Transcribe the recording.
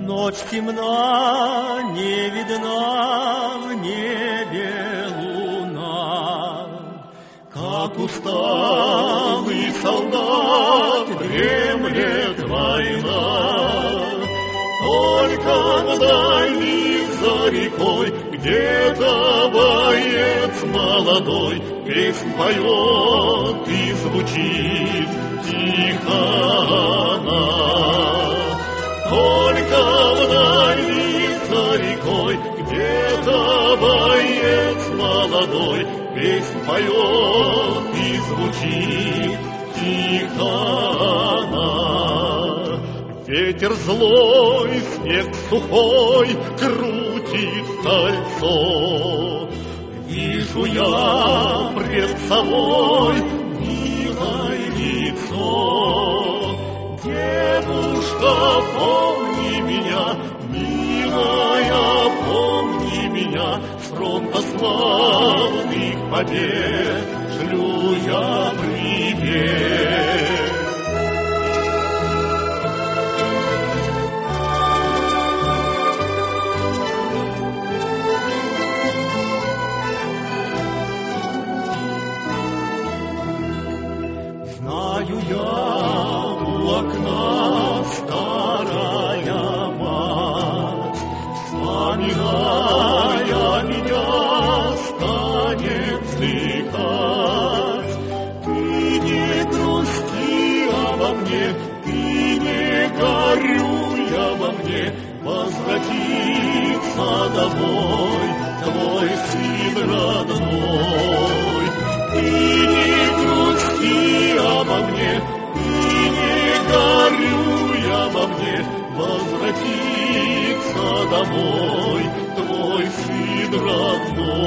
Ночь темна, не видна в небе луна. Как усталый солдат дремлет война. Только вдали за рекой где-то боец молодой песнь поет и звучит тихо она. Только вдали за рекой где-то боец молодой песнь поет и звучит тихо она. Ветер злой, снег сухой крутит кольцо. Вижу я пред собой милое лицо. Девушка, помни меня, милая, помни меня, с фронта славных побед шлю я привет. Знаю я, у окна старая мать, вспоминая меня, станет вздыхать. Ты не грусти обо мне, ты не горюй обо мне, возвратится домой твой сын родной. Ты не грусти обо мне, ты не горюй обо мне, возвратится домой твой сын родной.